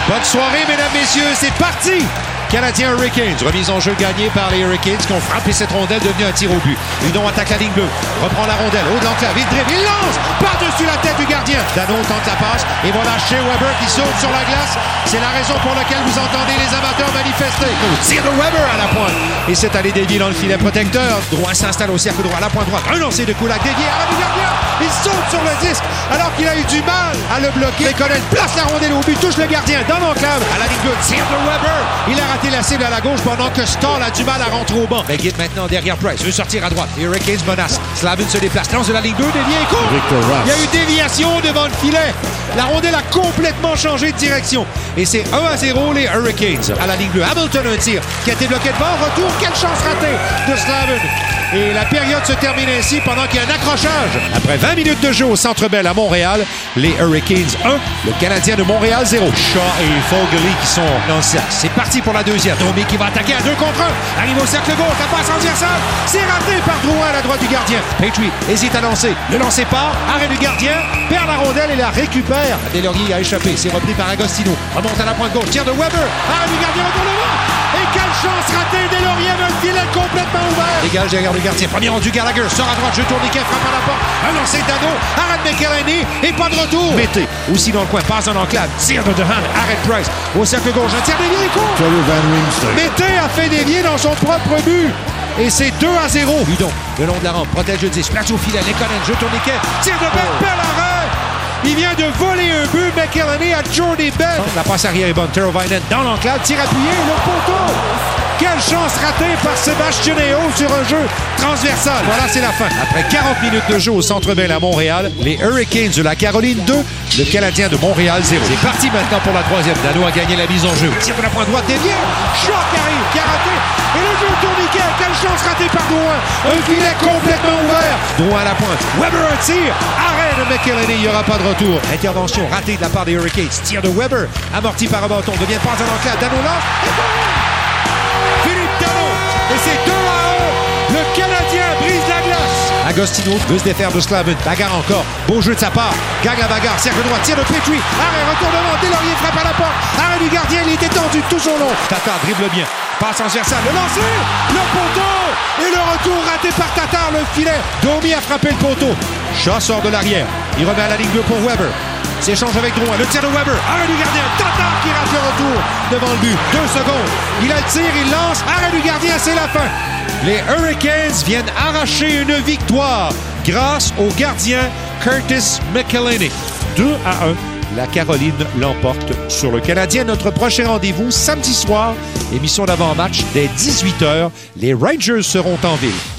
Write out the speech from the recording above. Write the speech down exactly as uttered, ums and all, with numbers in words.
Bonne soirée, mesdames, messieurs, c'est parti! Canadien Hurricanes, remise en jeu gagnée par les Hurricanes qui ont frappé cette rondelle devenue un tir au but. Hudon attaque la ligne bleue, reprend la rondelle, haut de l'enclave, il dribble, il lance par-dessus la tête du gardien. Dano tente la passe et voilà Shea Weber qui saute sur la glace. C'est la raison pour laquelle vous entendez les amateurs manifester. Tire de Weber à la pointe. Et c'est allé dévier dans le filet protecteur. Droit s'installe au cercle droit, à la pointe droite. Un lancer de Kulak dévié à la du gardien. Il saute sur le disque alors qu'il a eu du mal à le bloquer. Lekonen place la rondelle au but, touche le gardien dans l'enclave. À la ligne bleue, tire de Weber. Il a raté la cible à la gauche pendant que Stahl a du mal à rentrer au banc. McGinn maintenant derrière Price, veut sortir à droite. Les Hurricanes menacent. Slavin se déplace, lance de la ligne deux, dévié et court. Il y a eu déviation devant le filet. La rondelle a complètement changé de direction. Et c'est un à zéro les Hurricanes. À la ligne bleue, Hamilton un tir qui a été bloqué devant. Retour, quelle chance ratée de Slavin. Et la période se termine ainsi pendant qu'il y a un accrochage. Après vingt minutes de jeu au Centre Bell à Montréal, les Hurricanes un, le Canadien de Montréal zéro. Shaw et Foegele qui sont dans le cercle. C'est parti pour la deuxième. Domi qui va attaquer à deux contre un. Arrive au cercle gauche, la passe transversale. C'est raté par Drouin à la droite du gardien. Petrie hésite à lancer. Le lancer part. Arrêt du gardien. Perd la rondelle et la récupère. Deslauriers a échappé. C'est repris par Agostino. Remonte à la pointe gauche. Tire de Weber. Arrêt du gardien. Retournement. Et quelle chance ratée. Deslauriers veut le filet complètement ouvert. Dégage derrière le gardien. Premier rendu Gallagher. Sort à droite. Jeu tourniquet. Frappe à la porte. Un lancer d'Ano. Arrête McElhinney. Et pas de retour. Mété. Aussi dans le coin. Passe en enclave. Tire de Dehan. Arrête Price. Au cercle gauche. Un tir dévié. Il court. Mété a fait dévier dans son propre but. Et c'est deux à zéro. Hudon, le long de la rampe, protège le disque, place au filet, Lekonen, jeu tourniquet, tire de Bell, oh. Bell arrêt. Il vient de voler un but, McElhinney à Jordy Bell. La passe arrière est bonne, Teravainen dans l'enclave, tire appuyé, le poteau. Quelle chance ratée par Sebastianeo sur un jeu transversal. Voilà, c'est la fin. Après quarante minutes de jeu au Centre Bell à Montréal, les Hurricanes de la Caroline deux, le Canadien de Montréal zéro. C'est parti maintenant pour la troisième. Dano a gagné la mise en jeu. Tire de la pointe droite, dévié. Shaw qui arrive, qui a raté. Et le jeu tourniquet. Quelle chance ratée par Drouin. Un filet complètement ouvert. Drouin à la pointe. Weber un tir. Arrêt de McElhinney. Il n'y aura pas de retour. Intervention ratée de la part des Hurricanes. Tire de Weber. Amorti par un bâton. Devient pas en enclave. Dano là. Philippe Dano. Et c'est deux à un. Le Canadien brise la glace. Agostino veut se défaire de Slavin. Bagarre encore. Beau jeu de sa part. Gagne la bagarre. Cercle droit. Tire de Petrie. Arrêt. Retournement. Deslauriers frappe à la porte. Arrêt du gardien. Il était tendu tout son long. Tatar dribble bien. Passe transversale. Le lancer. Le poteau. Et le retour raté par Tatar. Le filet. Domi a frappé le poteau. Shaw sort de l'arrière. Il remet à la ligne bleue pour Weber. S'échange avec Drouin. Le tir de Weber. Arrêt du gardien. Tatar qui rate le retour devant le but. Deux secondes. Il a le tir. Il lance. Arrêt du gardien. C'est la fin. Les Hurricanes viennent arracher une victoire grâce au gardien Curtis McElhinney. deux à un. La Caroline l'emporte sur le Canadien. Notre prochain rendez-vous samedi soir. Émission d'avant-match dès dix-huit heures. Les Rangers seront en ville.